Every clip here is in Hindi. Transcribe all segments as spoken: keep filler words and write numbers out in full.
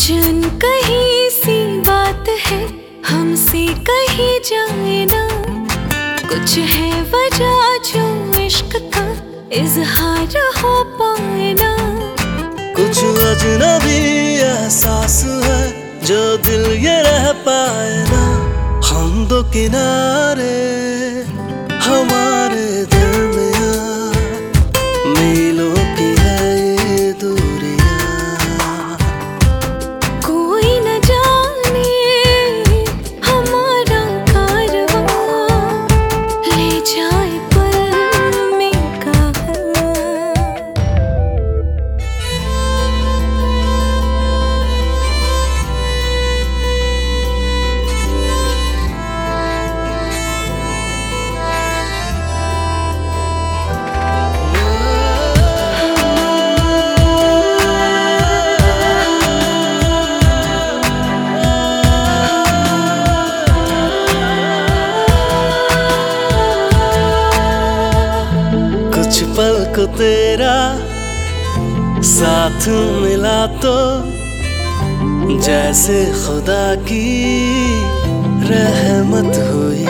कुछ कहीं सी बात है हमसे कही जाए ना, कुछ है वजह जो इश्क का इजहार हो पाए ना। कुछ अजनबी एहसास है जो दिल ये रह पाए ना, हम दो किनारे हमारे दरमियां मीलों की है ये दूरियां। कोई न जाने हमारा कारवां ले जाए पल में कहाँ। कुछ पल को तेरा साथ मिला तो जैसे खुदा की रहमत हुई।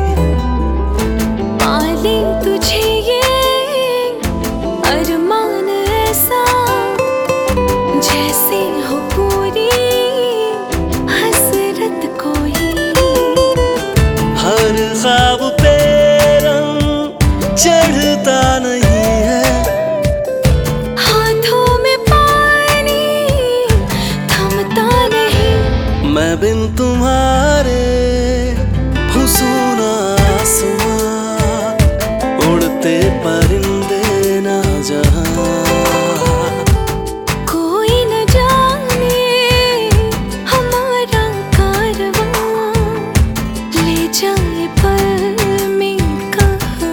पाले तुझे ये अरमान ऐसा जैसे हो पूरी हसरत कोई। हर ख्वाब पे रंग चढ़ता नहीं है, हाथों में पानी थमता नहीं। मैं बिन तुम्हारे हुस्न आसमां उड़ते परिंदे ना जहां। कोई न जाने हमारा कारवां ले जाए पल में कहाँ।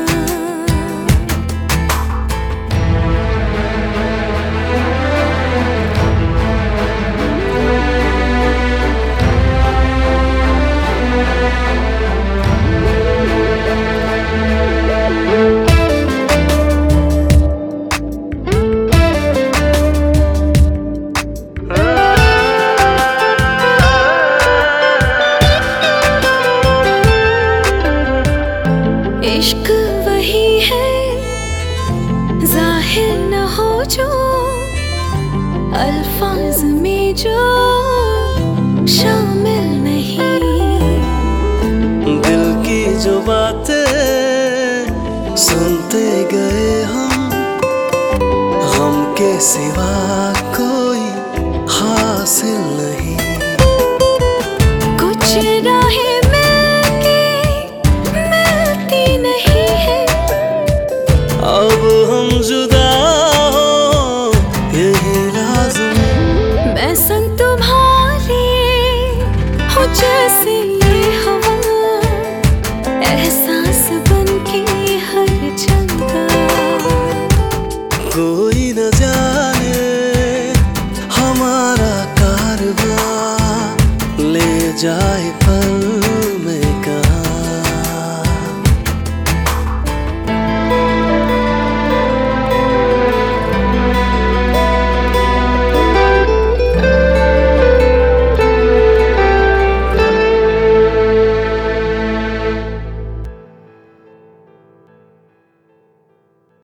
इश्क वही है जाहिर न हो जो अल्फाज में जो शामिल नहीं। दिल की जो बातें सुनते गए हम, गम के सिवा